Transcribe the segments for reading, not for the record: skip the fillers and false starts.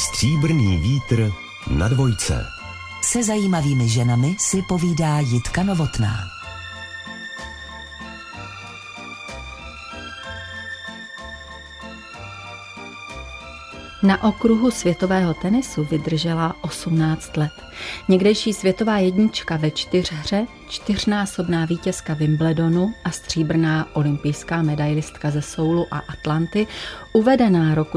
Stříbrný vítr na dvojce. Se zajímavými ženami si povídá Jitka Novotná. Na okruhu světového tenisu vydržela 18 let. Někdejší světová jednička ve čtyřhře, čtyřnásobná vítězka Wimbledonu a stříbrná olympijská medailistka ze Soulu a Atlanty, uvedená roku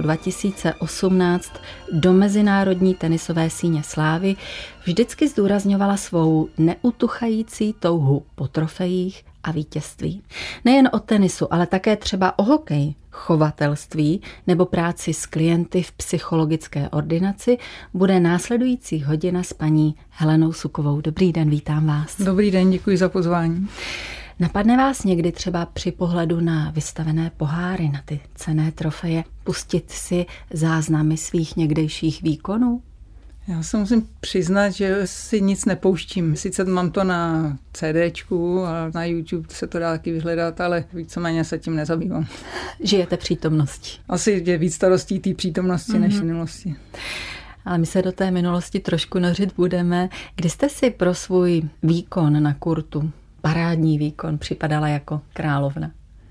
2018 do mezinárodní tenisové síně slávy, vždycky zdůrazňovala svou neutuchající touhu po trofejích a vítězství. Nejen o tenisu, ale také třeba o hokej, chovatelství nebo práci s klienty v psychologické ordinaci bude následující hodina s paní Helenou Sukovou. Dobrý den, vítám vás. Dobrý den, děkuji za pozvání. Napadne vás někdy třeba při pohledu na vystavené poháry, na ty cenné trofeje, pustit si záznamy svých někdejších výkonů? Já se musím přiznat, že si nic nepouštím. Sice mám to na CDčku a na YouTube se to dá taky vyhledat, ale víceméně se tím nezabývám. Žijete přítomností. Asi je víc starostí té přítomnosti než minulosti. Ale my se do té minulosti trošku nořit budeme. Kdy jste si pro svůj výkon na kurtu, parádní výkon, připadala jako královna?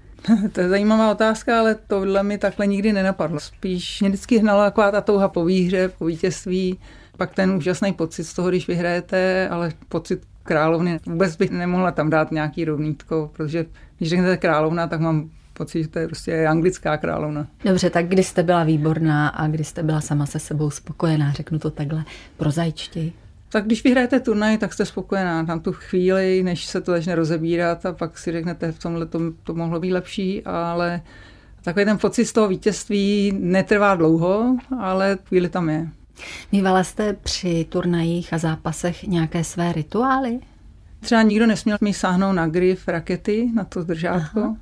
To je zajímavá otázka, ale tohle mi takhle nikdy nenapadlo. Spíš mě vždycky hnala taková ta touha po výhře, po vítězství, pak ten úžasný pocit z toho, když vyhrajete, ale pocit královny. Vůbec bych nemohla tam dát nějaký rovnítko, protože když řeknete královna, tak mám pocit, že to je prostě anglická královna. Dobře, tak kdy jste byla výborná a kdy jste byla sama se sebou spokojená, řeknu to takhle prozaičtěji? Tak když vyhrajete turnaj, tak jste spokojená na tu chvíli, než se to začne rozebírat a pak si řeknete, v tomhle to mohlo být lepší, ale takový ten pocit z toho vítězství netrvá dlouho, ale chvíli tam je. Mívala jste při turnajích a zápasech nějaké své rituály? Třeba nikdo nesměl mi sáhnout na grif rakety, na to držátko.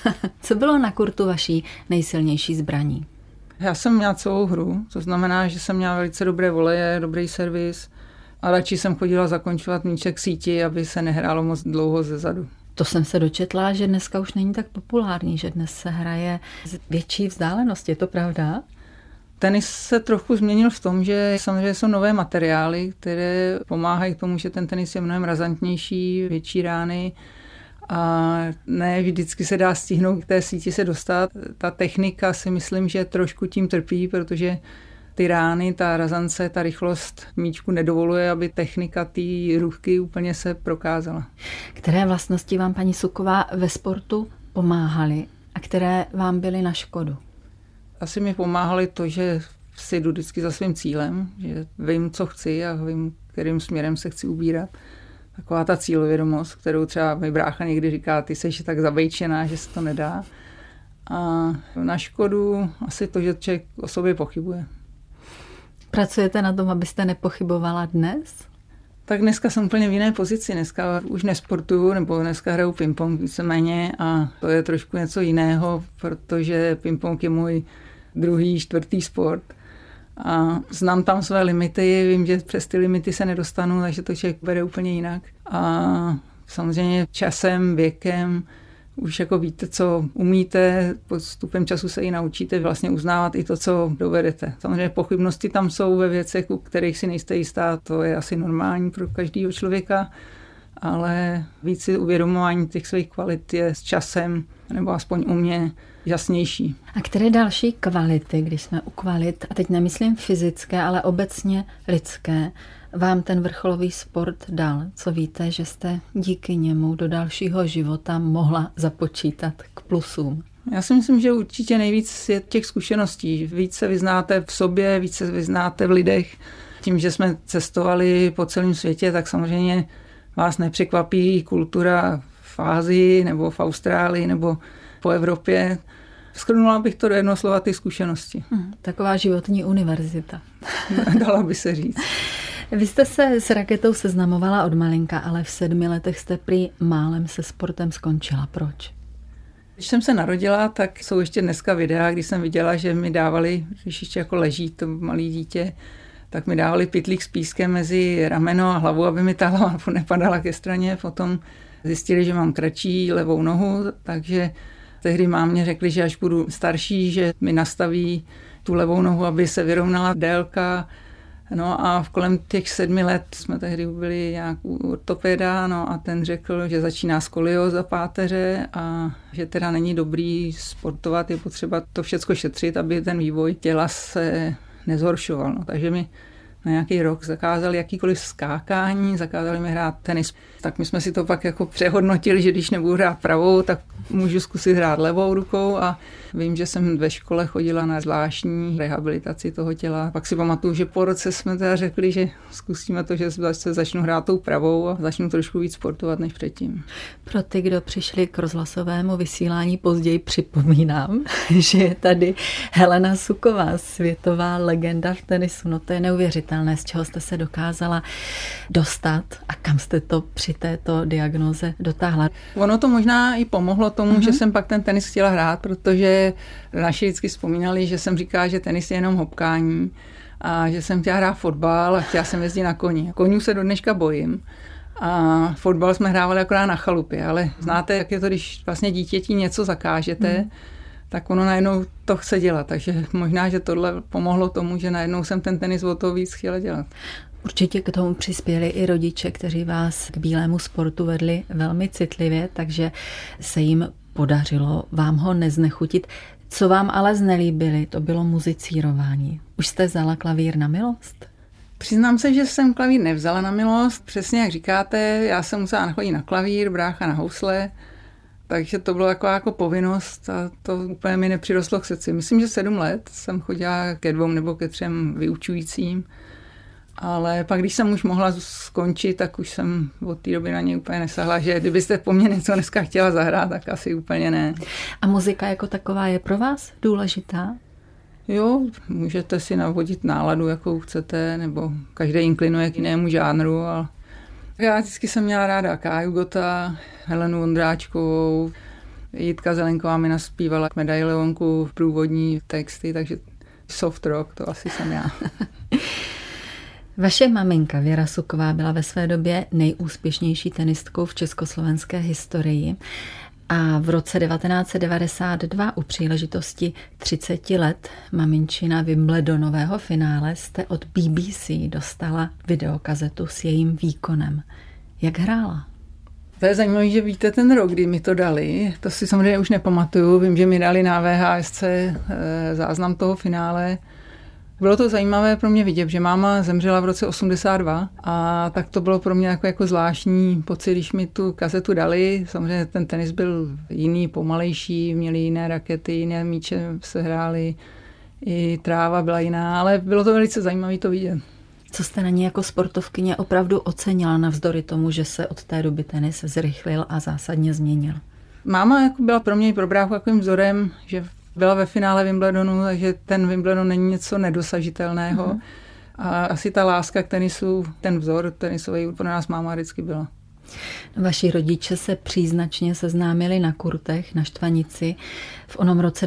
Co bylo na kurtu vaší nejsilnější zbraní? Já jsem měla celou hru, to znamená, že jsem měla velice dobré voleje, dobrý servis a radši jsem chodila zakončovat míček síti, aby se nehrálo moc dlouho zezadu. To jsem se dočetla, že dneska už není tak populární, že dnes se hraje z větší vzdálenosti, je to pravda? Tenis se trochu změnil v tom, že samozřejmě jsou nové materiály, které pomáhají k tomu, že ten tenis je mnohem razantnější, větší rány a ne vždycky se dá stihnout k té síti se dostat. Ta technika si myslím, že trošku tím trpí, protože ty rány, ta razance, ta rychlost míčku nedovoluje, aby technika té ruky úplně se prokázala. Které vlastnosti vám, paní Suková, ve sportu pomáhaly a které vám byly na škodu? Asi mi pomáhalo to, že si jdu vždycky za svým cílem, že vím, co chci a vím, kterým směrem se chci ubírat. Taková ta cílovědomost, kterou třeba mi brácha někdy říká, ty seš tak zabejčená, že se to nedá. A na škodu asi to, že člověk o sobě pochybuje. Pracujete na tom, abyste nepochybovala dnes? Tak dneska jsem úplně v jiné pozici. Dneska už nesportuju, nebo dneska hraju ping-pong víceméně a to je trošku něco jiného, protože ping-pong je můj druhý, čtvrtý sport. A znám tam své limity, vím, že přes ty limity se nedostanu, takže to člověk bere úplně jinak. A samozřejmě časem, věkem, už jako víte, co umíte, postupem času se i naučíte vlastně uznávat i to, co dovedete. Samozřejmě pochybnosti tam jsou ve věcech, u kterých si nejste jistá, to je asi normální pro každého člověka, ale víc si uvědomování těch svých kvalit je s časem, nebo aspoň u mě, jasnější. A které další kvality, když jsme u kvalit, a teď nemyslím fyzické, ale obecně lidské, vám ten vrcholový sport dal? Co víte, že jste díky němu do dalšího života mohla započítat k plusům? Já si myslím, že určitě nejvíc je těch zkušeností. Víc se vyznáte v sobě, víc se vyznáte v lidech. Tím, že jsme cestovali po celém světě, tak samozřejmě vás nepřekvapí kultura v Ázii nebo v Austrálii nebo po Evropě. Shrnula bych to do jednoho slova, ty zkušenosti. Taková životní univerzita. Dala by se říct. Vy jste se s raketou seznamovala od malinka, ale v 7 letech jste prý málem se sportem skončila. Proč? Když jsem se narodila, tak jsou ještě dneska videa, když jsem viděla, že mi dávali, když ještě jako leží to malé dítě, tak mi dávali pytlík s pískem mezi rameno a hlavu, aby mi ta hlava nepadala ke straně. Potom zjistili, že mám kratší levou nohu, takže tehdy mámě řekli, že až budu starší, že mi nastaví tu levou nohu, aby se vyrovnala délka. No a kolem těch 7 let jsme tehdy byli nějak u ortopeda, no a ten řekl, že začíná skolioza páteře a že teda není dobrý sportovat, je potřeba to všecko šetřit, aby ten vývoj těla se nezhoršoval. No, takže mi na nějaký rok zakázali jakýkoliv skákání, zakázali mi hrát tenis. Tak my jsme si to pak jako přehodnotili, že když nebudu hrát pravou, tak můžu zkusit hrát levou rukou a vím, že jsem ve škole chodila na zvláštní rehabilitaci toho těla. Pak si pamatuju, že po roce jsme teda řekli, že zkusíme to, že se začnu hrát tou pravou a začnu trošku víc sportovat než předtím. Pro ty, kdo přišli k rozhlasovému vysílání později, připomínám, že je tady Helena Suková, světová legenda v tenisu. No to je neuvěřitelné, z čeho jste se dokázala dostat a kam jste to při této diagnóze dotáhla. Ono to možná i pomohlo tomu, že jsem pak ten tenis chtěla hrát, protože naši vždycky vzpomínali, že jsem říkala, že tenis je jenom hopkání a že jsem chtěla hrát fotbal a chtěla jsem jezdit na koni. Konňů se do dneška bojím a fotbal jsme hrávali akorát na chalupě, ale znáte, jak je to, když vlastně dítěti něco zakážete, tak ono najednou to chce dělat. Takže možná, že tohle pomohlo tomu, že najednou jsem ten tenis o to víc chtěla dělat. Určitě k tomu přispěli i rodiče, kteří vás k bílému sportu vedli velmi citlivě, takže se jim podařilo vám ho neznechutit. Co vám ale znelíbili, to bylo muzicírování. Už jste vzala klavír na milost? Přiznám se, že jsem klavír nevzala na milost. Přesně jak říkáte, já jsem musela chodit na klavír, brácha na housle, takže to bylo taková jako povinnost a to úplně mi nepřirostlo k srdci. Myslím, že 7 let jsem chodila ke 2 nebo ke 3 vyučujícím, ale pak, když jsem už mohla skončit, tak už jsem od té doby na něj úplně nesahla, že kdybyste po mně něco dneska chtěla zahrát, tak asi úplně ne. A muzika jako taková je pro vás důležitá? Jo, můžete si navodit náladu, jakou chcete, nebo každý inklinuje k jinému žánru. Ale já vždycky jsem měla ráda Káju Gotta, Helenu Vondráčkovou, Jitka Zelenková mi naspívala k Medailonku průvodní texty, takže soft rock, to asi jsem já. Vaše maminka Věra Suková byla ve své době nejúspěšnější tenistkou v československé historii a v roce 1992 u příležitosti 30 let maminčina Wimbledonového finále jste od BBC dostala videokazetu s jejím výkonem. Jak hrála? To je zajímavé, že víte ten rok, kdy mi to dali. To si samozřejmě už nepamatuju. Vím, že mi dali na VHSC záznam toho finále. Bylo to zajímavé pro mě vidět, že máma zemřela v roce 82 a tak to bylo pro mě jako zvláštní pocit, když mi tu kazetu dali. Samozřejmě ten tenis byl jiný, pomalejší, měli jiné rakety, jiné míče se hrály, i tráva byla jiná, ale bylo to velice zajímavé to vidět. Co jste na ní jako sportovkyně opravdu ocenila navzdory tomu, že se od té doby tenis zrychlil a zásadně změnil? Máma jako byla pro mě i pro bráchu takovým vzorem, že byla ve finále Wimbledonu, takže ten Wimbledon není něco nedosažitelného. A asi ta láska k tenisu, ten vzor tenisový pro nás máma vždycky byla. Vaši rodiče se příznačně seznámili na kurtech na Štvanici. V onom roce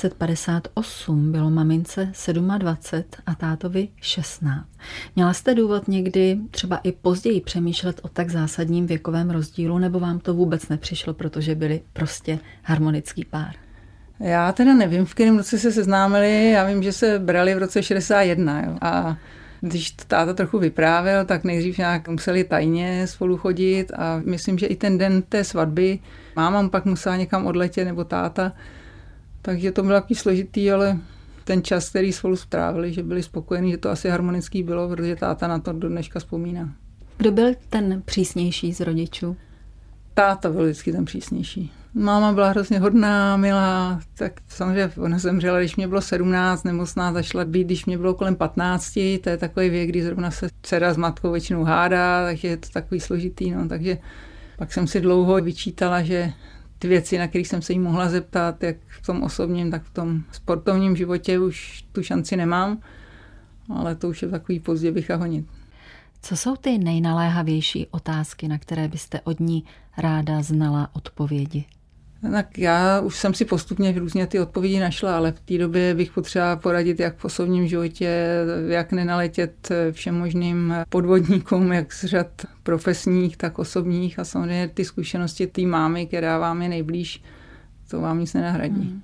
1958 bylo mamince 27 a tátovi 16. Měla jste důvod někdy třeba i později přemýšlet o tak zásadním věkovém rozdílu, nebo vám to vůbec nepřišlo, protože byli prostě harmonický pár? Já teda nevím, v kterém roce se seznámili, já vím, že se brali v roce 61. Jo. A když táta trochu vyprávěl, tak nejdřív nějak museli tajně spolu chodit a myslím, že i ten den té svatby máma pak musela někam odletět nebo táta, takže to bylo takový složitý, ale ten čas, který spolu strávili, že byli spokojení, že to asi harmonický bylo, protože táta na to do dneška vzpomíná. Kdo byl ten přísnější z rodičů? Táta byl vždycky ten přísnější. Máma byla hrozně hodná, milá, tak samozřejmě ona zemřela, když mě bylo 17, nemocná začala být, když mě bylo kolem 15, to je takový věk, kdy zrovna se dcera s matkou většinou hádá, takže je to takový složitý, no, takže pak jsem si dlouho vyčítala, že ty věci, na kterých jsem se jí mohla zeptat, jak v tom osobním, tak v tom sportovním životě už tu šanci nemám, ale to už je takový pozdě bych a honit. Co jsou ty nejnaléhavější otázky, na které byste od ní ráda znala odpovědi? Tak já už jsem si postupně různě ty odpovědi našla, ale v té době bych potřeba poradit jak v osobním životě, jak nenaletět všem možným podvodníkům, jak z řad profesních, tak osobních a samozřejmě ty zkušenosti té mámy, která vám je nejblíž, to vám nic nenahradí.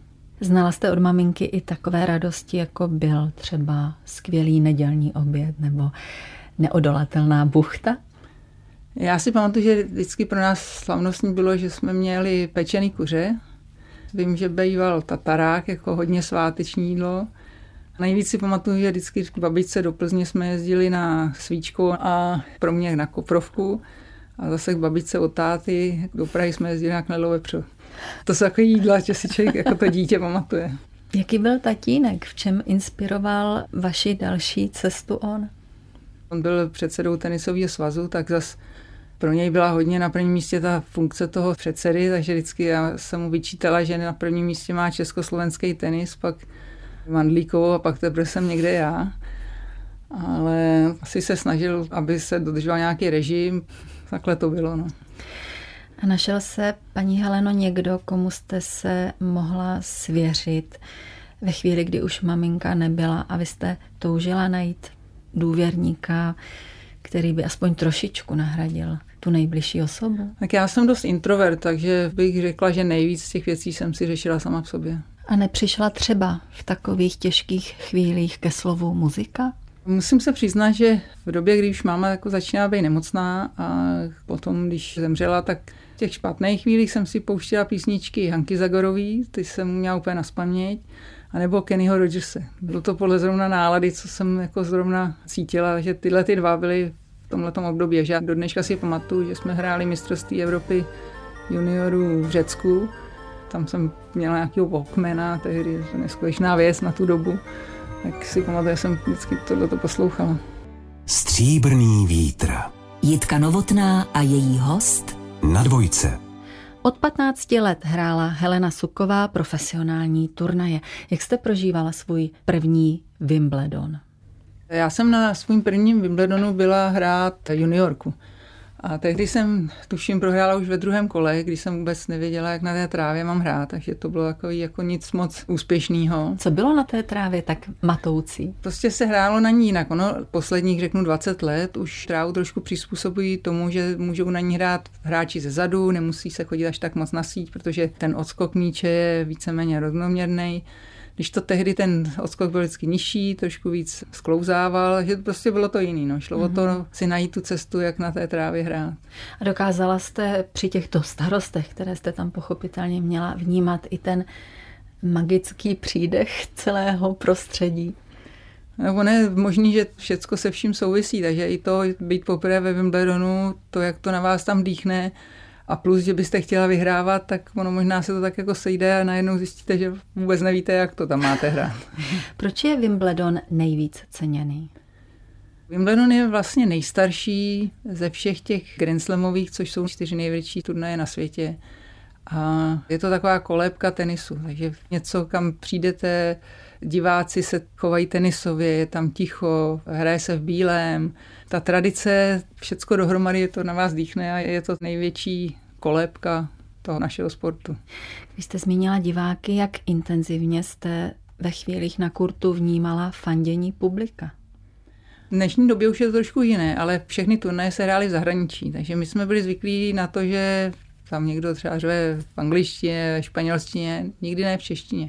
Znala jste od maminky i takové radosti, jako byl třeba skvělý nedělní oběd nebo neodolatelná buchta? Já si pamatuju, že vždycky pro nás slavnostní bylo, že jsme měli pečený kuře. Vím, že býval tatarák, jako hodně sváteční jídlo. Nejvíc si pamatuju, že vždycky k babičce do Plzně jsme jezdili na svíčku a pro mě na Koprovku. A zase k babičce od táty do Prahy jsme jezdili na knedlo vepřo. To jsou takové jídla, že si člověk jako to dítě pamatuje. Jaký byl tatínek? V čem inspiroval vaši další cestu on? On byl předsedou tenisového svazu, tak zas pro něj byla hodně na prvním místě ta funkce toho předsedy, takže vždycky já jsem mu vyčítala, že na prvním místě má československý tenis, pak Mandlíkovou a pak teprve jsem někde já. Ale asi se snažil, aby se dodržoval nějaký režim, takhle to bylo. No. A našel se, paní Heleno, někdo, komu jste se mohla svěřit ve chvíli, kdy už maminka nebyla a vy jste toužila najít důvěrníka, který by aspoň trošičku nahradil tu nejbližší osobu? Tak já jsem dost introvert, takže bych řekla, že nejvíc z těch věcí jsem si řešila sama v sobě. A nepřišla třeba v takových těžkých chvílích ke slovu muzika? Musím se přiznat, že v době, když máma jako začíná být nemocná a potom, když zemřela, tak v těch špatných chvílích jsem si pouštěla písničky Hanky Zagorový, ty jsem měla úplně naspaměť, anebo Kennyho Rogerse. Bylo to podle zrovna nálady, co jsem jako zrovna cítila, že tyhle ty dva byly v tomhletom období. Že do dneška si pamatuju, že jsme hráli mistrovství Evropy juniorů v Řecku. Tam jsem měla nějakého Walkmana, tehdy neskutečná věc na tu dobu. Tak si pamatuju, že jsem vždycky tohleto poslouchala. Stříbrný vítr. Jitka Novotná a její host Na dvojce. Od 15 let hrála Helena Suková profesionální turnaje. Jak jste prožívala svůj první Wimbledon? Já jsem na svým prvním Wimbledonu byla hrát juniorku. A tehdy jsem, tuším, prohrála už ve druhém kole, když jsem vůbec nevěděla, jak na té trávě mám hrát, takže to bylo takový jako nic moc úspěšného. Co bylo na té trávě tak matoucí? Prostě se hrálo na ní jinak. Ono posledních, řeknu, 20 let už trávu trošku přizpůsobují tomu, že můžou na ní hrát hráči ze zadu, nemusí se chodit až tak moc na síť, protože ten odskok míče je víceméně rovnoměrný. Když to tehdy ten odskok byl vždycky nižší, trošku víc sklouzával, že prostě bylo to jiný. No. Šlo o to si najít tu cestu, jak na té trávě hrát. A dokázala jste při těchto starostech, které jste tam pochopitelně měla, vnímat i ten magický přídech celého prostředí? Ono je možný, že všecko se vším souvisí, takže i to být poprvé ve Wimbledonu, to, jak to na vás tam dýchne, a plus, že byste chtěla vyhrávat, tak ono možná se to tak jako sejde a najednou zjistíte, že vůbec nevíte, jak to tam máte hrát. Proč je Wimbledon nejvíc ceněný? Wimbledon je vlastně nejstarší ze všech těch Grand Slamových, což jsou 4 největší turnaje na světě. A je to taková kolébka tenisu, takže něco, kam přijdete, diváci se chovají tenisově, je tam ticho, hraje se v bílém. Ta tradice, všecko dohromady, to na vás dýchne a je to největší kolébka toho našeho sportu. Když jste zmínila diváky, jak intenzivně jste ve chvílích na kurtu vnímala fandění publika? V dnešní době už je to trošku jiné, ale všechny turnaje se hrály v zahraničí, takže my jsme byli zvyklí na to, že tam někdo třeba řve v angličtině, španělštině, nikdy ne v češtině.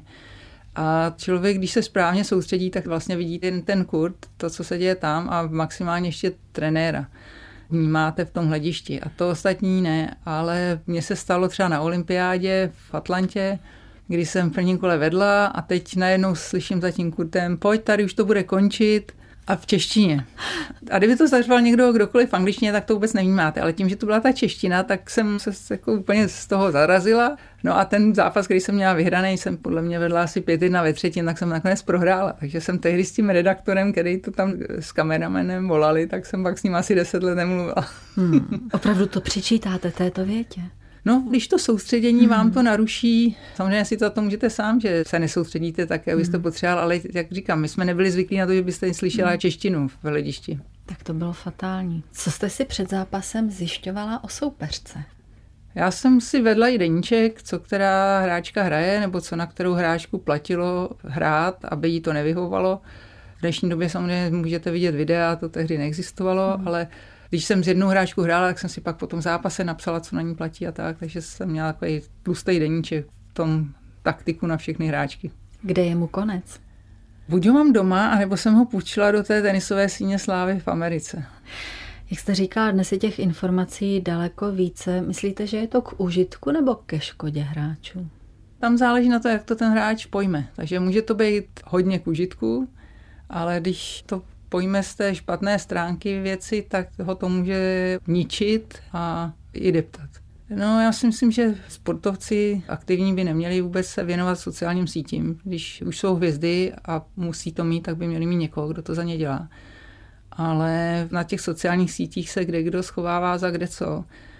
A člověk, když se správně soustředí, tak vlastně vidí ten kurt, to, co se děje tam a maximálně ještě trenéra. Vnímáte v tom hledišti a to ostatní ne, ale mně se stalo třeba na olympiádě v Atlantě, kdy jsem v prvním kole vedla a teď najednou slyším za tím kurtem, pojď, tady už to bude končit, a v češtině. A kdyby to zařval někdo kdokoliv v angličtině, tak to vůbec nevnímáte. Ale tím, že to byla ta čeština, tak jsem se jako úplně z toho zarazila. No a ten zápas, který jsem měla vyhraný, jsem podle mě vedla asi 5-1 ve třetím, tak jsem nakonec prohrála. Takže jsem tehdy s tím redaktorem, který to tam s kameramanem volali, tak jsem pak s ním asi 10 let nemluvila. Opravdu to přičítáte této větě? No, když to soustředění vám to naruší, samozřejmě si to můžete sám, že se nesoustředíte tak, jak byste potřeboval, ale jak říkám, my jsme nebyli zvyklí na to, že byste slyšela češtinu v hledišti. Tak to bylo fatální. Co jste si před zápasem zjišťovala o soupeřce? Já jsem si vedla i deníček, co která hráčka hraje, nebo co na kterou hráčku platilo hrát, aby jí to nevyhovovalo. V dnešní době samozřejmě můžete vidět videa, to tehdy neexistovalo, ale když jsem s jednou hráčkou hrála, tak jsem si pak po tom zápase napsala, co na ní platí a tak, takže jsem měla takový tlustý deníček v tom taktiku na všechny hráčky. Kde je mu konec? Buď ho mám doma, anebo jsem ho půjčila do té tenisové síně slávy v Americe. Jak jste říkala, dnes je těch informací daleko více. Myslíte, že je to k užitku nebo ke škodě hráčů? Tam záleží na to, jak to ten hráč pojme. Takže může to být hodně k užitku, ale když to pojme z té špatné stránky věci, tak ho to může ničit a i deptat. No, já si myslím, že sportovci aktivní by neměli vůbec se věnovat sociálním sítím. Když už jsou hvězdy a musí to mít, tak by měli mít někoho, kdo to za ně dělá. Ale na těch sociálních sítích se kdo schovává za kde co.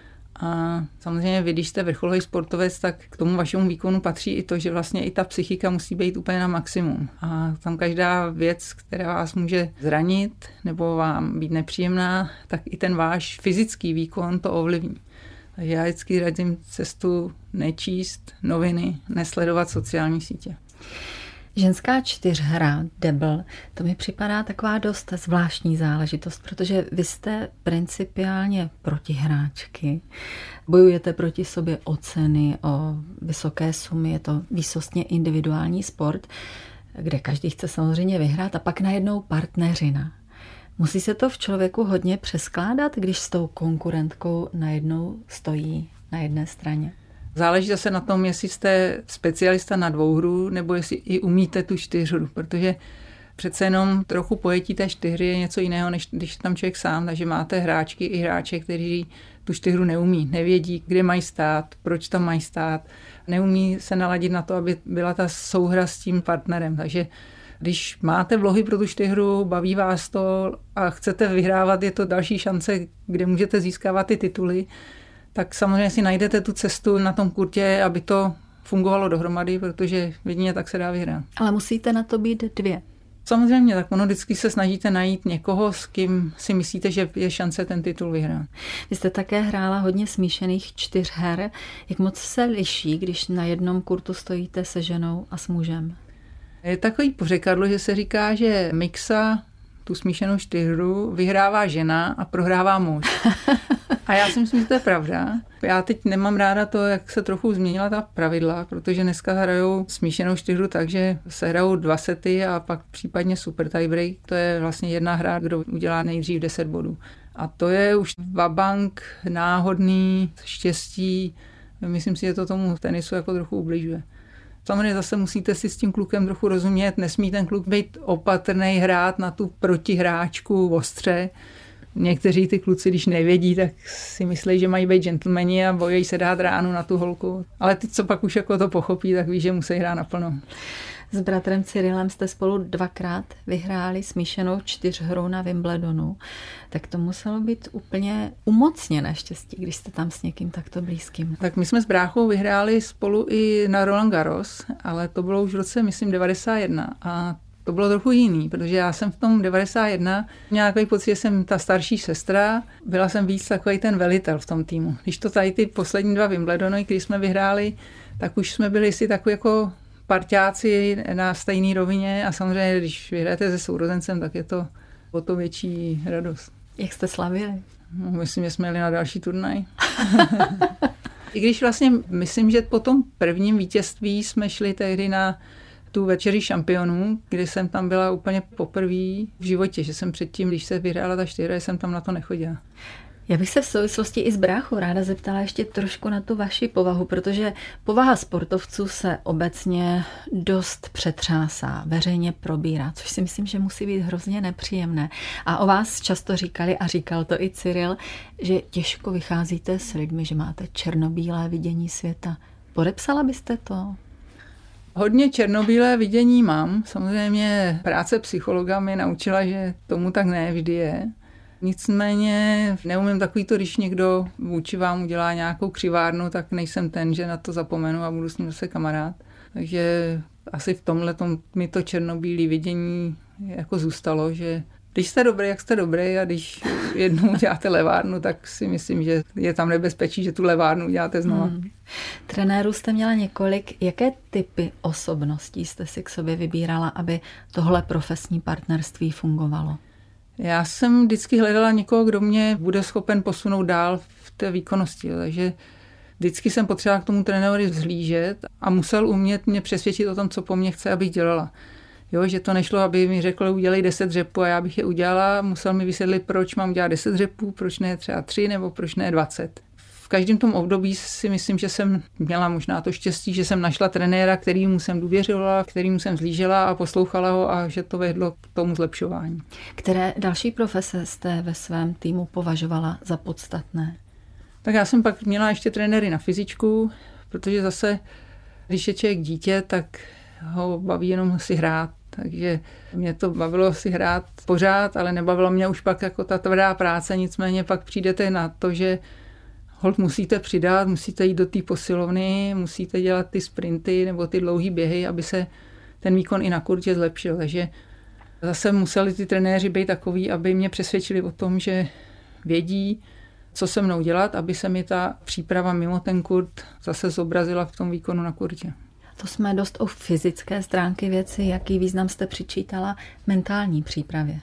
A samozřejmě vy, když jste vrcholový sportovec, tak k tomu vašemu výkonu patří i to, že vlastně i ta psychika musí být úplně na maximum. A tam každá věc, která vás může zranit nebo vám být nepříjemná, tak i ten váš fyzický výkon to ovlivní. Takže já vždycky radím cestu nečíst noviny, nesledovat sociální sítě. Ženská čtyřhra, debl, to mi připadá taková dost zvláštní záležitost, protože vy jste principiálně protihráčky, bojujete proti sobě o ceny, o vysoké sumy, je to výsostně individuální sport, kde každý chce samozřejmě vyhrát a pak najednou partneřina. Musí se to v člověku hodně přeskládat, když s tou konkurentkou najednou stojí na jedné straně? Záleží zase na tom, jestli jste specialista na dvouhru, nebo jestli i umíte tu čtyřhru, protože přece jenom trochu pojetí té čtyřhry je něco jiného, než když tam člověk sám, takže máte hráčky i hráče, kteří tu čtyřhru neumí, nevědí, kde mají stát, proč tam mají stát, neumí se naladit na to, aby byla ta souhra s tím partnerem, takže když máte vlohy pro tu čtyřhru, baví vás to a chcete vyhrávat, je to další šance, kde můžete získávat ty tituly, tak samozřejmě si najdete tu cestu na tom kurtě, aby to fungovalo dohromady, protože jedině tak se dá vyhrát. Ale musíte na to být dvě. Samozřejmě, tak ono vždycky se snažíte najít někoho, s kým si myslíte, že je šance ten titul vyhrát. Vy jste také hrála hodně smíšených čtyřher. Jak moc se liší, když na jednom kurtu stojíte se ženou a s mužem? Je takový pořekadlo, že se říká, že mixa, tu smíšenou čtyřhru, vyhrává žena a prohrává muž. A já si myslím, že to je pravda. Já teď nemám ráda to, jak se trochu změnila ta pravidla, protože dneska hrajou smíšenou čtyřhru tak, že se hrajou 2 sety a pak případně super tiebreak. To je vlastně jedna hra, kdo udělá nejdřív 10 bodů. A to je už vabank, náhodný, štěstí. Myslím si, že to tomu tenisu jako trochu ubližuje. Samozřejmě zase musíte si s tím klukem trochu rozumět, nesmí ten kluk být opatrný, hrát na tu protihráčku ostře. Někteří ty kluci, když nevědí, tak si myslí, že mají být gentlemani a bojí se dát ránu na tu holku. Ale ty, co pak už jako to pochopí, tak ví, že musí hrát naplno. S bratrem Cyrilem jste spolu 2krát vyhráli smíšenou čtyřhru na Wimbledonu. Tak to muselo být úplně umocněné štěstí, když jste tam s někým takto blízkým. Tak my jsme s bráchou vyhráli spolu i na Roland Garros, ale to bylo už v roce, myslím, 91 a to bylo trochu jiný, protože já jsem v tom 91 měla takový pocit, že jsem ta starší sestra, byla jsem víc takový ten velitel v tom týmu. Když to tady ty poslední 2 Wimbledony, když jsme vyhráli, tak už jsme byli si takový jako parťáci na stejné rovině a samozřejmě, když vyhrajete se sourozencem, tak je to o to větší radost. Jak jste slavili? No, myslím, že jsme jeli na další turnaj. I když vlastně myslím, že po tom prvním vítězství jsme šli tehdy na tu večeři šampionů, kdy jsem tam byla úplně poprvé v životě, že jsem předtím, když se vyhrála ta 4, jsem tam na to nechodila. Já bych se v souvislosti i s bráchou ráda zeptala ještě trošku na tu vaši povahu, protože povaha sportovců se obecně dost přetřásá, veřejně probírá, což si myslím, že musí být hrozně nepříjemné. A o vás často říkali, a říkal to i Cyril, že těžko vycházíte s lidmi, že máte černobílé vidění světa. Podepsala byste to? Hodně černobílé vidění mám. Samozřejmě práce psychologa mě naučila, že tomu tak ne vždy je. Nicméně neumím takový to, když někdo vůči vám udělá nějakou křivárnu, tak nejsem ten, že na to zapomenu a budu s ním zase kamarád. Takže asi v tomhletom mi to černobílé vidění jako zůstalo, že když jste dobrý, jak jste dobrý a když jednou děláte levárnu, tak si myslím, že je tam nebezpečí, že tu levárnu děláte znova. Trenérů jste měla několik. Jaké typy osobností jste si k sobě vybírala, aby tohle profesní partnerství fungovalo? Já jsem vždycky hledala někoho, kdo mě bude schopen posunout dál v té výkonnosti, takže vždycky jsem potřebovala k tomu trenérovi vzhlížet a musel umět mě přesvědčit o tom, co po mně chce, abych dělala. Jo, že to nešlo, aby mi řekl, udělej 10 dřepů a já bych je udělala. Musel mi vysvětlit, proč mám dělat 10 dřepů, proč ne třeba 3 nebo proč ne 20. V každém tom období si myslím, že jsem měla možná to štěstí, že jsem našla trenéra, kterýmu jsem důvěřovala, kterýmu jsem zlížela a poslouchala ho a že to vedlo k tomu zlepšování. Které další profese jste ve svém týmu považovala za podstatné? Tak já jsem pak měla ještě trenéry na fyzičku, protože zase, když je člověk dítě, tak ho baví jenom si hrát. Takže mě to bavilo si hrát pořád, ale nebavilo mě už pak jako ta tvrdá práce, nicméně pak přijdete na to, že holt musíte přidat, musíte jít do té posilovny, musíte dělat ty sprinty nebo ty dlouhý běhy, aby se ten výkon i na kurtě zlepšil. Takže zase museli ty trenéři být takový, aby mě přesvědčili o tom, že vědí, co se mnou dělat, aby se mi ta příprava mimo ten kurt zase zobrazila v tom výkonu na kurtě. To jsme dost o fyzické stránky věci. Jaký význam jste přičítala mentální přípravě?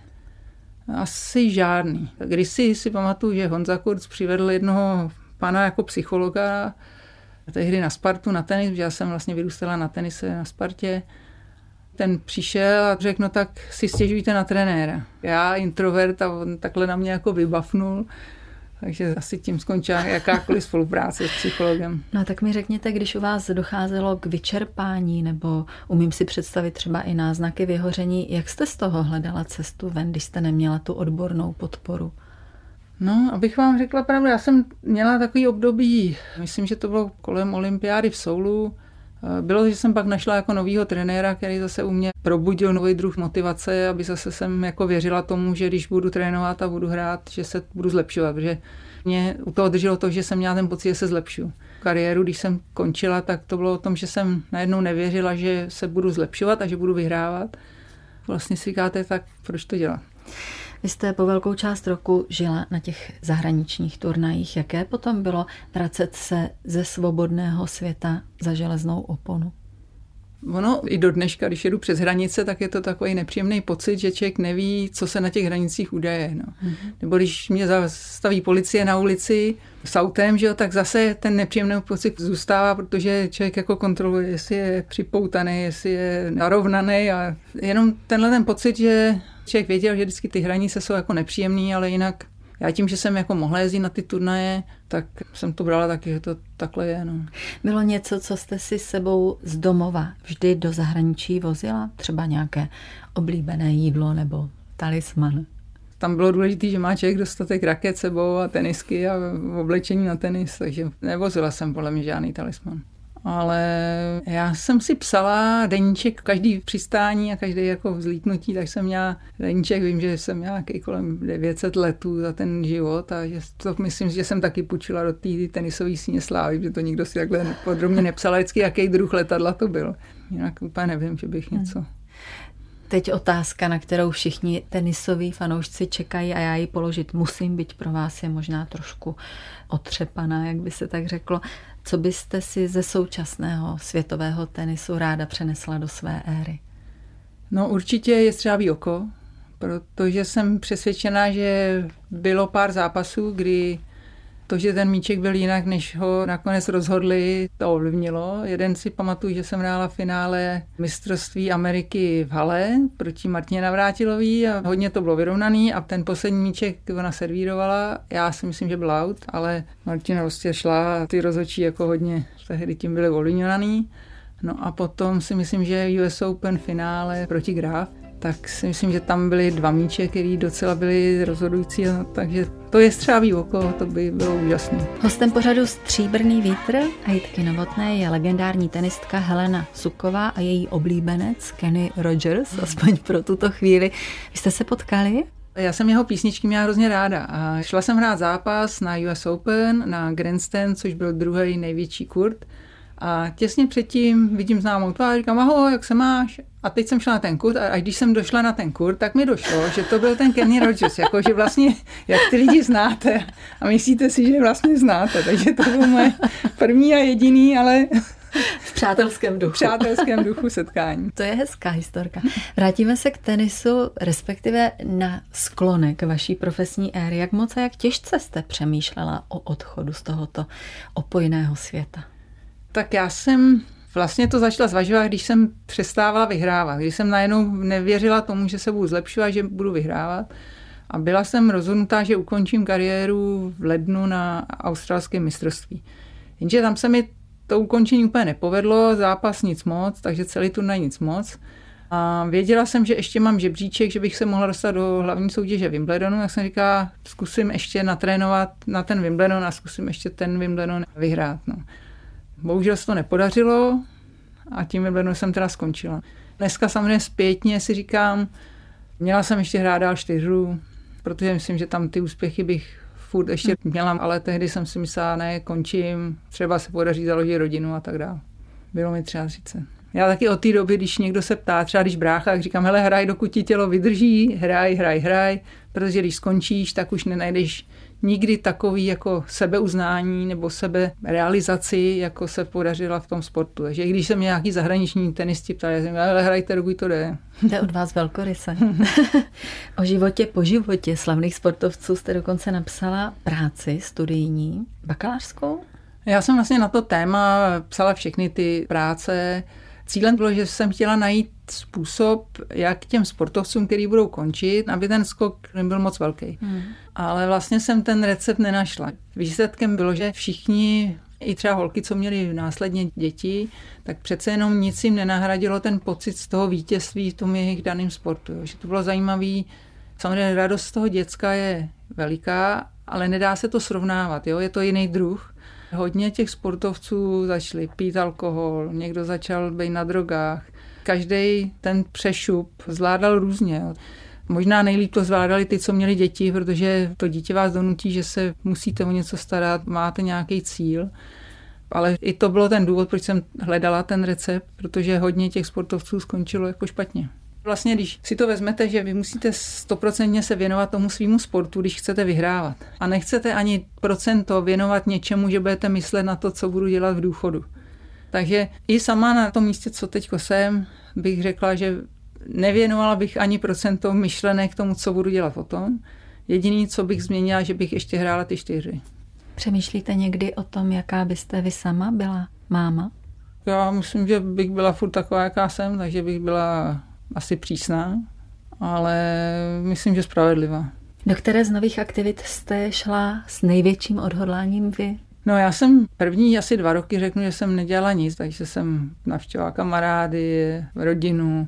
Asi žádný. Když si pamatuju, že Honza Kurz přivedl jednoho pana jako psychologa tehdy na Spartu, na tenis, protože já jsem vlastně vyrůstala na tenise na Spartě. Ten přišel a řekl, no tak si stěžujte na trenéra. Já introvert a on takhle na mě jako vybafnul. Takže asi tím skončila jakákoliv spolupráce s psychologem. No tak mi řekněte, když u vás docházelo k vyčerpání, nebo umím si představit třeba i náznaky vyhoření, jak jste z toho hledala cestu ven, když jste neměla tu odbornou podporu? No, abych vám řekla pravdu, já jsem měla takový období, myslím, že to bylo kolem olympiády v Soulu. Bylo, že jsem pak našla jako novýho trenéra, který zase u mě probudil nový druh motivace, aby zase jsem jako věřila tomu, že když budu trénovat a budu hrát, že se budu zlepšovat, protože mě u toho drželo to, že jsem měla ten pocit, že se zlepšuju. Kariéru, když jsem končila, tak to bylo o tom, že jsem najednou nevěřila, že se budu zlepšovat a že budu vyhrávat. Vlastně si říkáte, tak proč to dělat? Vy jste po velkou část roku žila na těch zahraničních turnajích. Jaké potom bylo vracet se ze svobodného světa za železnou oponu? Ono i do dneška, když jedu přes hranice, tak je to takový nepříjemný pocit, že člověk neví, co se na těch hranicích uděje. No. Nebo když mě zastaví policie na ulici s autem, že jo, tak zase ten nepříjemný pocit zůstává, protože člověk jako kontroluje, jestli je připoutaný, jestli je narovnaný a jenom tenhle ten pocit, že člověk věděl, že vždycky ty hranice jsou jako nepříjemný, ale jinak já tím, že jsem jako mohla jezdit na ty turnaje, tak jsem to brala taky, že to takhle je. No. Bylo něco, co jste si s sebou z domova vždy do zahraničí vozila? Třeba nějaké oblíbené jídlo nebo talisman? Tam bylo důležité, že má člověk dostatek raket sebou a tenisky a oblečení na tenis, takže nevozila jsem podle mě žádný talisman. Ale já jsem si psala deníček každý přistání a každý jako vzlítnutí, tak jsem měla deníček, vím, že jsem měla nějaký kolem 900 letů za ten život a že to myslím, že jsem taky půjčila do té tenisové síně slávy, že to nikdo si takhle podrobně nepsal, vždycky jaký druh letadla to byl. Jinak úplně nevím, že bych něco... Teď otázka, na kterou všichni tenisoví fanoušci čekají a já ji položit musím, byť pro vás je možná trošku otřepaná, jak by se tak řeklo. Co byste si ze současného světového tenisu ráda přenesla do své éry? No určitě je střáví oko, protože jsem přesvědčená, že bylo pár zápasů, kdy to, že ten míček byl jinak, než ho nakonec rozhodli, to ovlivnilo. Jeden si pamatuju, že jsem hrála v finále mistrovství Ameriky v hale proti Martině Navrátilový a hodně to bylo vyrovnaný a ten poslední míček ona servírovala. Já si myslím, že byl out, ale Martina prostě šla a ty rozhodčí jako hodně tehdy tím byly ovlivňovaný. No a potom si myslím, že US Open finále proti Graf, tak si myslím, že tam byly 2 míče, které docela byly rozhodující, takže to je střáví oko, to by bylo úžasné. Hostem pořadu Stříbrný vítr a Jitky Novotné je legendární tenistka Helena Suková a její oblíbenec Kenny Rogers, aspoň pro tuto chvíli. Vy jste se potkali? Já jsem jeho písničky měla hrozně ráda a šla jsem hrát zápas na US Open, na Grandstand, což byl druhý největší kurt. A těsně předtím vidím známou tvář, říkám, ahoj, jak se máš? A teď jsem šla na ten kurt a když jsem došla na ten kurt, tak mi došlo, že to byl ten Kenny Rogers, jakože vlastně, jak ty lidi znáte a myslíte si, že vlastně znáte. Takže to bylo moje první a jediný, ale přátelském duchu. V přátelském duchu setkání. To je hezká historka. Vrátíme se k tenisu, respektive na sklonek vaší profesní éry. Jak moc a jak těžce jste přemýšlela o odchodu z tohoto opojného světa? Tak já jsem vlastně to začala zvažovat, když jsem přestávala vyhrávat. Když jsem najednou nevěřila tomu, že se budu zlepšovat, že budu vyhrávat. A byla jsem rozhodnutá, že ukončím kariéru v lednu na australském mistrovství. Jenže tam se mi to ukončení úplně nepovedlo, zápas nic moc, takže celý turnaj nic moc. A věděla jsem, že ještě mám žebříček, že bych se mohla dostat do hlavní soutěže Wimbledonu, tak jsem říkala, zkusím ještě natrénovat na ten Wimbledon a zkusím ještě ten Wimbledon vyhrát. No. Bohužel se to nepodařilo a tím Wimbledonu jsem teda skončila. Dneska samozřejmě zpětně si říkám, měla jsem ještě hrát dál 4, protože myslím, že tam ty úspěchy bych furt ještě měla, ale tehdy jsem si myslela, ne, končím, třeba se podaří založit rodinu a tak dále. Bylo mi 33. Já taky od té doby, když někdo se ptá, třeba když brácha, tak říkám, hele, hraj, dokud ti tělo vydrží, hraj, protože když skončíš, tak už nenajdeš nikdy takový jako sebeuznání nebo seberealizaci, jako se podařila v tom sportu. Takže i když jsem nějaký zahraniční tenisti ptali, jsem říkal, hele, hrajte, dokud to jde. Jde od vás velkoryse. O životě po životě slavných sportovců jste dokonce napsala práci studijní, bakalářskou? Já jsem vlastně na to téma psala všechny ty práce. Cílem bylo, že jsem chtěla najít způsob, jak těm sportovcům, který budou končit, aby ten skok nebyl moc velký. Ale vlastně jsem ten recept nenašla. Výsledkem bylo, že všichni, i třeba holky, co měly následně děti, tak přece jenom nic jim nenahradilo ten pocit z toho vítězství v tom jejich daném sportu. Že to bylo zajímavé. Samozřejmě radost z toho děcka je veliká, ale nedá se to srovnávat. Jo? Je to jiný druh. Hodně těch sportovců začali pít alkohol, někdo začal být na drogách. Každý ten přešup zvládal různě. Možná nejlíp to zvládali ty, co měli děti, protože to dítě vás donutí, že se musíte o něco starat, máte nějaký cíl. Ale i to bylo ten důvod, proč jsem hledala ten recept, protože hodně těch sportovců skončilo jako špatně. Vlastně, když si to vezmete, že vy musíte 100% se věnovat tomu svýmu sportu, když chcete vyhrávat. A nechcete ani procento věnovat něčemu, že budete myslet na to, co budu dělat v důchodu. Takže i sama na tom místě, co teďko jsem, bych řekla, že nevěnovala bych ani procento myšlenek k tomu, co budu dělat potom. Jediný, co bych změnila, že bych ještě hrála ty 4. Přemýšlíte někdy o tom, jaká byste vy sama byla máma? Já myslím, že bych byla furt taková, jaká jsem, takže bych byla asi přísná, ale myslím, že spravedlivá. Do které z nových aktivit jste šla s největším odhodláním vy? No já jsem první asi 2 roky řeknu, že jsem nedělala nic, takže jsem navštěvovala kamarády, rodinu.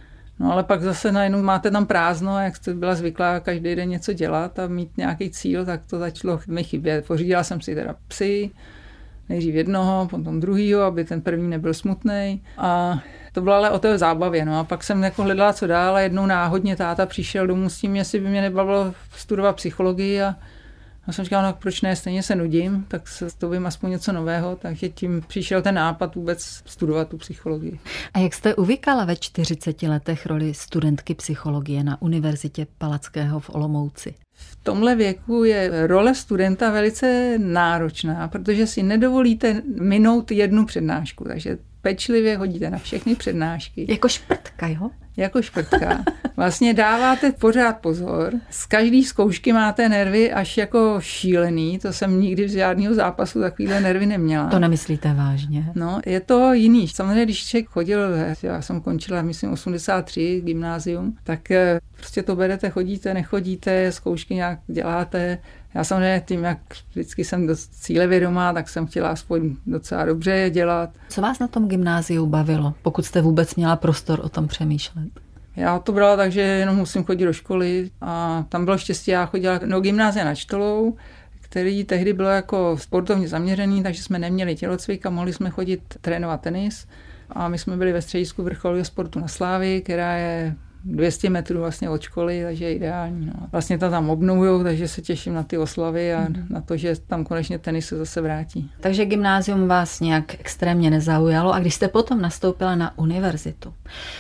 No ale pak zase najednou máte tam prázdno, jak jste byla zvyklá každý den něco dělat a mít nějaký cíl, tak to začalo mi chybět. Pořídila jsem si teda psy, nejdřív jednoho, potom druhýho, aby ten první nebyl smutnej. A to bylo ale o té zábavě. No. A pak jsem jako hledala, co dál, a jednou náhodně táta přišel domů s tím, jestli by mě nebavilo studovat psychologii a jsem říkala, no proč ne, stejně se nudím, tak se vím aspoň něco nového, takže tím přišel ten nápad vůbec studovat tu psychologii. A jak jste uvykala ve 40 letech roli studentky psychologie na Univerzitě Palackého v Olomouci? V tomhle věku je role studenta velice náročná, protože si nedovolíte minout jednu přednášku, takže pečlivě hodíte na všechny přednášky. Jako šprtka, jo? Jako šprtka. Vlastně dáváte pořád pozor. Z každé zkoušky máte nervy až jako šílený. To jsem nikdy z žádného zápasu takovýhle nervy neměla. To nemyslíte vážně? No, je to jiný. Samozřejmě, když člověk chodil, já jsem končila, myslím, 83 gymnázium, tak prostě to berete, chodíte, nechodíte, zkoušky nějak děláte. Já samozřejmě tím, jak vždycky jsem dost cílevědomá, tak jsem chtěla aspoň docela dobře je dělat. Co vás na tom gymnáziu bavilo, pokud jste vůbec měla prostor o tom přemýšlet? Já to brala tak, že jenom musím chodit do školy a tam bylo štěstí, já chodila do gymnázia nad Štolou, který tehdy bylo jako sportovně zaměřený, takže jsme neměli tělocvik a mohli jsme chodit trénovat tenis. A my jsme byli ve středisku vrcholového sportu na Slávii, která je 200 metrů vlastně od školy, takže je ideální. No. Vlastně to tam obnovujou, takže se těším na ty oslavy a na to, že tam konečně tenis se zase vrátí. Takže gymnázium vás nějak extrémně nezaujalo a když jste potom nastoupila na univerzitu,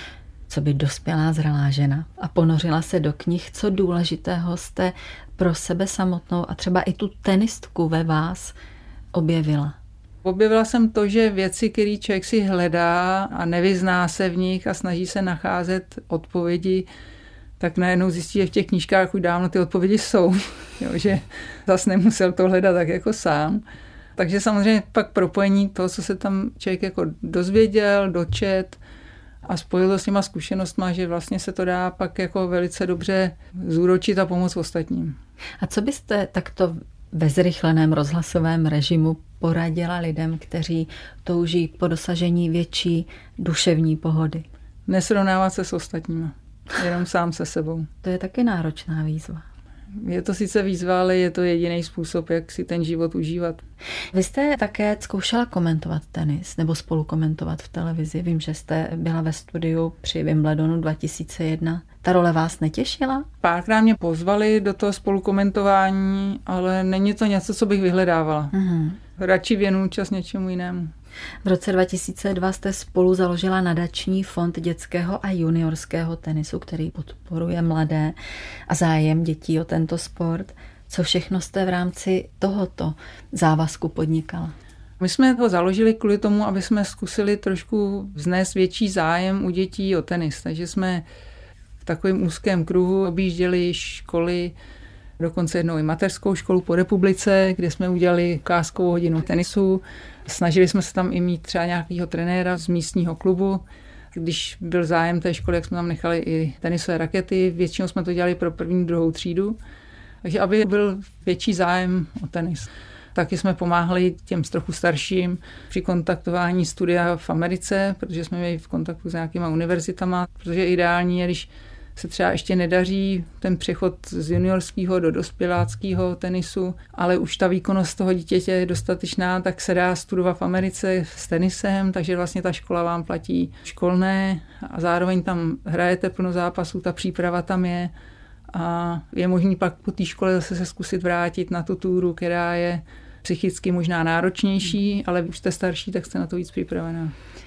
co by dospělá zralá žena a ponořila se do knih, co důležitého jste pro sebe samotnou a třeba i tu tenistku ve vás objevila? Objevila jsem to, že věci, které člověk si hledá a nevyzná se v nich a snaží se nacházet odpovědi, tak najednou zjistí, že v těch knížkách už dávno ty odpovědi jsou. Jo, že zase nemusel to hledat tak jako sám. Takže samozřejmě pak propojení toho, co se tam člověk jako dozvěděl, dočet a spojil to s těma zkušenostma, že vlastně se to dá pak jako velice dobře zúročit a pomoct ostatním. A co byste takto ve zrychleném rozhlasovém režimu poradila lidem, kteří touží po dosažení větší duševní pohody? Nesrovnávat se s ostatními, jenom sám se sebou. To je taky náročná výzva. Je to sice výzva, ale je to jediný způsob, jak si ten život užívat. Vy jste také zkoušela komentovat tenis nebo spolu komentovat v televizi. Vím, že jste byla ve studiu při Wimbledonu 2001. Ta role vás netěšila? Párkrát mě pozvali do toho spolukomentování, ale není to něco, co bych vyhledávala. Radši věnuju čas něčemu jinému. V roce 2002 jste spolu založila nadační fond dětského a juniorského tenisu, který podporuje mladé a zájem dětí o tento sport. Co všechno jste v rámci tohoto závazku podnikala? My jsme ho založili kvůli tomu, aby jsme zkusili trošku vznést větší zájem u dětí o tenis. Takže jsme v takovém úzkém kruhu objížděli školy, dokonce jednou i mateřskou školu po republice, kde jsme udělali ukázkovou hodinu tenisu. Snažili jsme se tam i mít třeba nějakého trenéra z místního klubu. Když byl zájem té školy, jak jsme tam nechali i tenisové rakety. Většinou jsme to dělali pro první, druhou třídu. Takže aby byl větší zájem o tenis. Taky jsme pomáhali těm trochu starším při kontaktování studia v Americe, protože jsme byli v kontaktu s nějakýma univerzitama, protože ideální je, když se třeba ještě nedaří ten přechod z juniorského do dospěláckého tenisu, ale už ta výkonnost toho dítěte je dostatečná, tak se dá studovat v Americe s tenisem, takže vlastně ta škola vám platí školné a zároveň tam hrajete plno zápasů, ta příprava tam je a je možný pak po té škole zase se zkusit vrátit na tu túru, která je psychicky možná náročnější, ale už jste starší, tak jste na to víc připravená.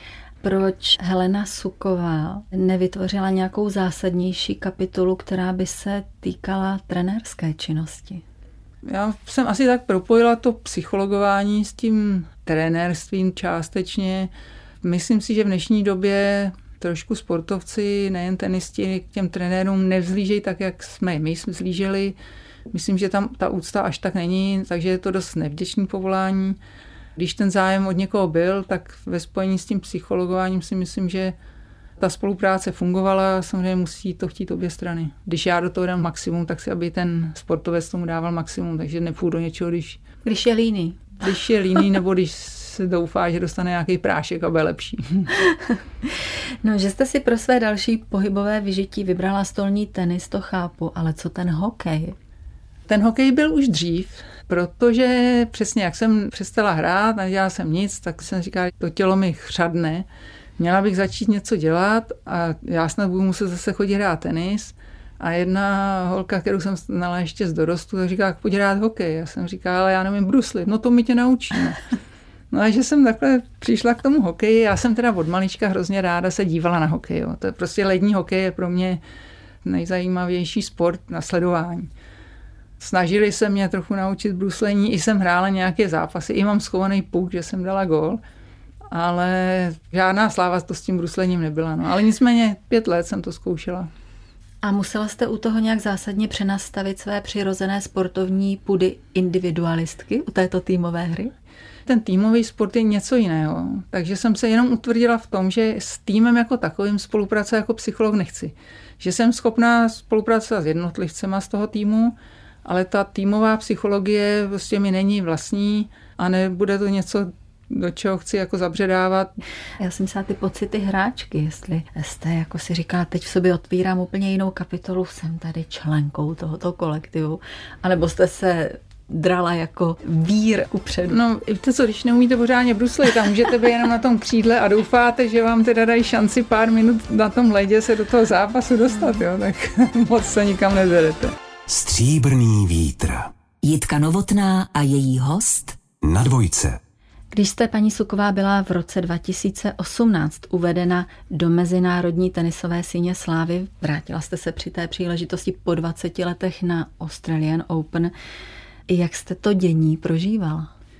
Proč Helena Suková nevytvořila nějakou zásadnější kapitolu, která by se týkala trenérské činnosti? Já jsem asi tak propojila to psychologování s tím trenérstvím částečně. Myslím si, že v dnešní době trošku sportovci, nejen tenisti, k těm trenérům nevzlížejí tak, jak jsme my vzlíželi. Myslím, že tam ta úcta až tak není, takže je to dost nevděčný povolání. Když ten zájem od někoho byl, tak ve spojení s tím psychologováním si myslím, že ta spolupráce fungovala, samozřejmě musí to chtít obě strany. Když já do toho dám maximum, tak si aby ten sportovec tomu dával maximum, takže nepůjdu do něčeho, Když je líný. Když je líný, nebo když se doufá, že dostane nějaký prášek a bude lepší. No, že jste si pro své další pohybové vyžití vybrala stolní tenis, to chápu, ale co ten hokej? Ten hokej byl už dřív, protože přesně jak jsem přestala hrát, nedělala jsem nic, tak jsem říkala, to tělo mi chřadne, měla bych začít něco dělat a já snad budu muset zase chodit hrát tenis. A jedna holka, kterou jsem znala ještě z dorostu, tak říká, pojď hrát hokej. Já jsem říkala, ale já nevím bruslit, no to my tě naučíme. No a že jsem takhle přišla k tomu hokeji, já jsem teda od malička hrozně ráda se dívala na hokej. Jo. To je prostě lední hokej je pro mě nejzajímavější sport na sledování. Snažili se mě trochu naučit bruslení, i jsem hrála nějaké zápasy, i mám schovaný puk, že jsem dala gól, ale žádná sláva to s tím bruslením nebyla. No. Ale nicméně 5 let jsem to zkoušela. A musela jste u toho nějak zásadně přenastavit své přirozené sportovní půdy individualistky u této týmové hry? Ten týmový sport je něco jiného, takže jsem se jenom utvrdila v tom, že s týmem jako takovým spolupracovat jako psycholog nechci. Že jsem schopná spolupracovat s jednotlivcema z toho týmu, ale ta týmová psychologie prostě mi není vlastní a nebude to něco, do čeho chci jako zabředávat. Já jsem myslela ty pocity hráčky, jestli jste, jako si říká, teď v sobě otvírám úplně jinou kapitolu, jsem tady členkou tohoto kolektivu, anebo jste se drala jako vír kupředu. No, víte co, když neumíte pořádně bruslit, tam můžete být jenom na tom křídle a doufáte, že vám teda dají šanci pár minut na tom ledě se do toho zápasu dostat, jo, tak moc se nikam nevedete. Stříbrný vítr. Jitka Novotná a její host Na Dvojce. Když jste, paní Suková, byla v roce 2018 uvedena do Mezinárodní tenisové síně slávy, vrátila jste se při té příležitosti po 20 letech na Australian Open. Jak jste to dění prožívala?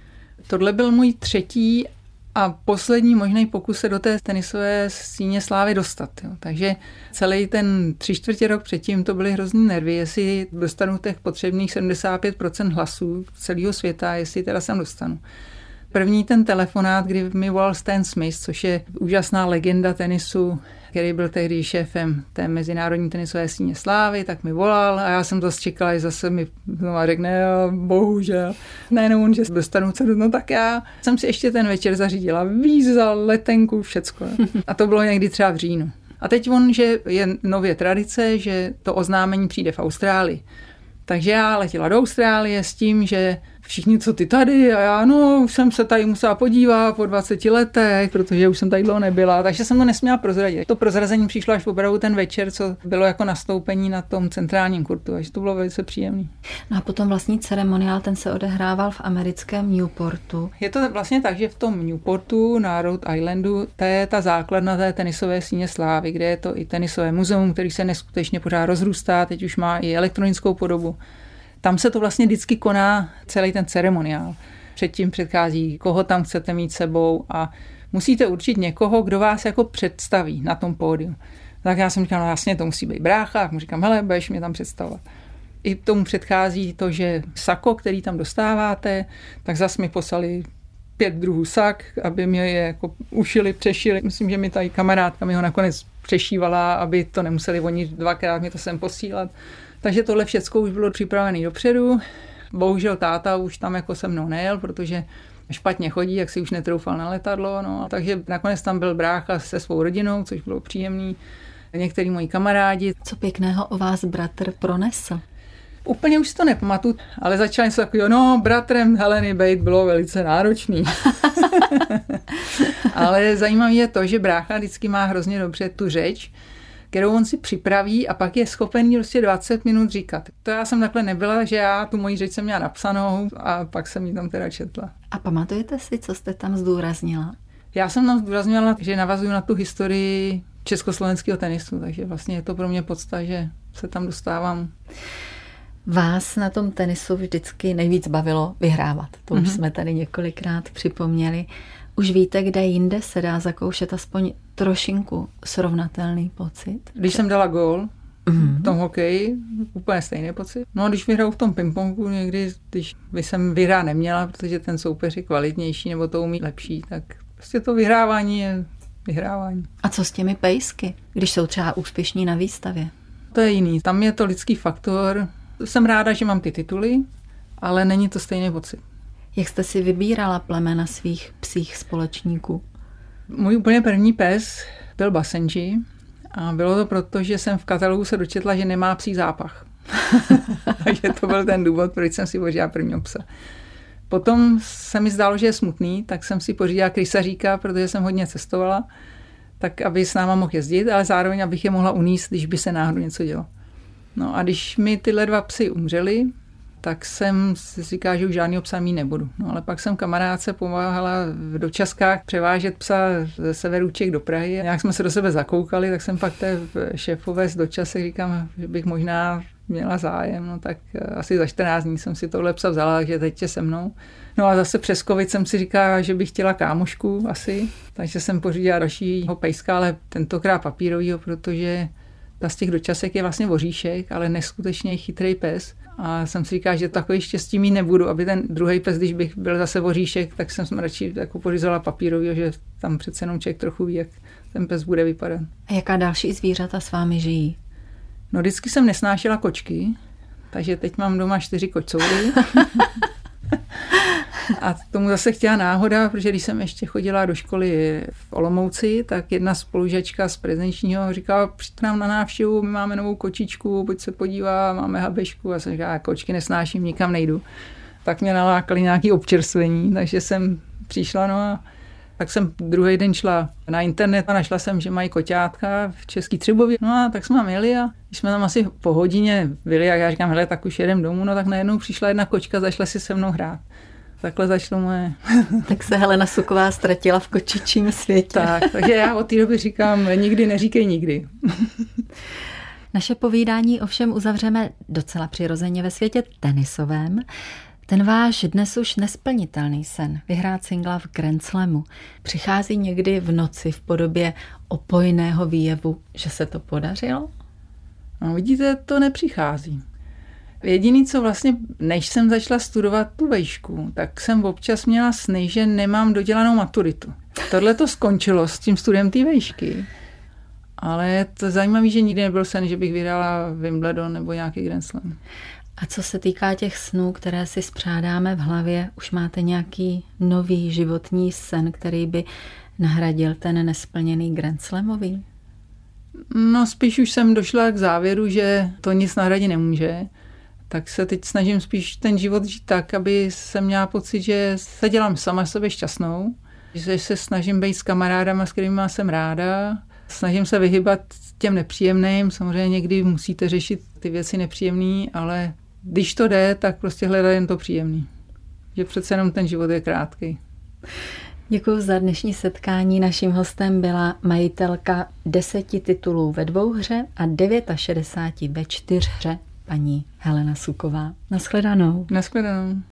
Tohle byl můj třetí a poslední možný pokus se do té tenisové síně slávy dostat. Jo. Takže celý ten 3/4 rok předtím to byly hrozný nervy, jestli dostanu těch potřebných 75% hlasů celého světa, jestli teda sem dostanu. První ten telefonát, kdy mi volal Stan Smith, což je úžasná legenda tenisu, který byl tehdy šéfem té mezinárodní tenisové síně slávy, tak mi volal a já jsem zase čekala, že zase mi znova řekne, bohužel, nejenom on, že dostanu cenu, no tak já jsem si ještě ten večer zařídila víza, letenku, všecko. A to bylo někdy třeba v říjnu. A teď on, že je nově tradice, že to oznámení přijde v Austrálii. Takže já letěla do Austrálie s tím, že všichni, co ty tady, a já, už jsem se tady musela podívat po 20 letech, protože už jsem tady dlouho nebyla, takže jsem to nesměla prozradit. To prozrazení přišlo až opravdu ten večer, co bylo jako nastoupení na tom centrálním kurtu, takže to bylo velice příjemné. No a potom vlastní ceremoniál, ten se odehrával v americkém Newportu. Je to vlastně tak, že v tom Newportu na Rhode Islandu, to je ta základna té tenisové síně slávy, kde je to i tenisové muzeum, který se neskutečně pořád rozrůstá, teď už má i elektronickou podobu. Tam se to vlastně vždycky koná celý ten ceremoniál. Předtím předchází, koho tam chcete mít sebou a musíte určit někoho, kdo vás jako představí na tom pódiu. Tak já jsem říkal, no jasně, to musí být brácha, tak mu říkám, hele, budeš mě tam představovat. I tomu předchází to, že sako, který tam dostáváte, tak zase mi poslali 5 druhů sak, aby mě je jako ušili, přešili. Myslím, že mi tady kamarádka mi ho nakonec přešívala, aby to nemuseli oni 2krát mi to sem posílat. Takže tohle všecko už bylo připravené dopředu. Bohužel táta už tam jako se mnou nejel, protože špatně chodí, jak si už netroufal na letadlo. No. Takže nakonec tam byl brácha se svou rodinou, což bylo příjemný. Některý moji kamarádi. Co pěkného o vás bratr pronesl? Úplně už si to nepamatuju, ale začal něco takového, bratrem Heleny bejt bylo velice náročný. Ale zajímavé je to, že brácha vždycky má hrozně dobře tu řeč, kterou on si připraví a pak je schopený prostě 20 minut říkat. To já jsem takhle nebyla, že já tu moji řeč jsem měla napsanou a pak jsem ji tam teda četla. A pamatujete si, co jste tam zdůraznila? Já jsem tam zdůraznila, že navazuju na tu historii československého tenisu, takže vlastně je to pro mě podsta, že se tam dostávám. Vás na tom tenisu vždycky nejvíc bavilo vyhrávat. To už jsme tady několikrát připomněli. Už víte, kde jinde se dá zakoušet aspoň trošinku srovnatelný pocit? Když jsem dala gól v tom hokeji, úplně stejný pocit. No a když vyhraju v tom pingpongu někdy, když by jsem vyhrát neměla, protože ten soupeř je kvalitnější nebo to umí lepší, tak prostě to vyhrávání je vyhrávání. A co s těmi pejsky, když jsou třeba úspěšní na výstavě? To je jiný. Tam je to lidský faktor. Jsem ráda, že mám ty tituly, ale není to stejný pocit. Jak jste si vybírala plemena svých psích společníků? Můj úplně první pes byl Basenji a bylo to proto, že jsem v katalogu se dočetla, že nemá psí zápach. Takže to byl ten důvod, proč jsem si pořídila prvního psa. Potom se mi zdálo, že je smutný, tak jsem si pořídila krysaříka, protože jsem hodně cestovala, tak aby s náma mohl jezdit, ale zároveň abych je mohla unést, když by se náhodou něco dělo. No a když mi tyhle 2 psy umřeli, tak jsem si říkala, že už žádného psa mít nebudu. No ale pak jsem kamarádce pomáhala v dočaskách převážet psa ze severu Čech do Prahy. Nějak jsme se do sebe zakoukali, tak jsem pak té šéfové z dočasek říkám, že bych možná měla zájem. No tak asi za 14 dní jsem si tohle psa vzala, takže teď je se mnou. No a zase přes covid jsem si říkala, že bych chtěla kámošku asi, takže jsem pořídila dalšího pejska, ale tentokrát papírovýho, protože ta z těch dočasek je vlastně voříšek, ale neskutečně chytrý pes. A jsem si říkala, že takový štěstí mít nebudu, aby ten druhý pes, když bych byl zase voříšek, tak jsem radši jako pořizovala papírovýho, že tam přece jenom člověk trochu ví, jak ten pes bude vypadat. A jaká další zvířata s vámi žijí? No vždycky jsem nesnášela kočky, takže teď mám doma 4 kočoury. A tomu zase chtěla náhoda, protože když jsem ještě chodila do školy v Olomouci, tak jedna spolužačka z prezenčního říkala, přijď nám na návštěvu, my máme novou kočičku, pojď se podívá, máme habešku. A jsem říkala, kočky nesnáším, nikam nejdu. Tak mě nalákali nějaké občerstvení, takže jsem přišla, no a tak jsem druhý den šla na internet a našla jsem, že mají koťátka v Český Třebově. No a tak jsme tam jeli a když jsme tam asi po hodině byli, a já říkám, hele, tak už jedem domů, no tak najednou přišla jedna kočka, zašla si se mnou hrát. Takhle začalo moje. Tak se Helena Suková ztratila v kočičím světě. Tak, takže já od té doby říkám, nikdy neříkej nikdy. Naše povídání ovšem uzavřeme docela přirozeně ve světě tenisovém. Ten váš dnes už nesplnitelný sen, vyhrát singla v Grand Slamu, přichází někdy v noci v podobě opojného výjevu, že se to podařilo? No, vidíte, to nepřichází. Jediný, co vlastně, než jsem začala studovat tu vejšku, tak jsem občas měla sny, že nemám dodělanou maturitu. Tohle to skončilo s tím studiem té vejšky. Ale je to zajímavé, že nikdy nebyl sen, že bych vyhrála Wimbledon nebo nějaký Grand Slam. A co se týká těch snů, které si spřádáme v hlavě, už máte nějaký nový životní sen, který by nahradil ten nesplněný Grand Slamový? No spíš už jsem došla k závěru, že to nic nahradit nemůže. Tak se teď snažím spíš ten život žít tak, aby jsem měla pocit, že se dělám sama sebe šťastnou. Že se snažím být s kamarádama, s kterými jsem ráda. Snažím se vyhybat těm nepříjemným. Samozřejmě někdy musíte řešit ty věci nepříjemné, ale když to jde, tak prostě hledat jen to příjemný. Že přece jenom ten život je krátký. Děkuji za dnešní setkání. Naším hostem byla majitelka 10 titulů ve 2 hře a 69 ve 4 hře, paní Helena Suková. Nashledanou. Nashledanou.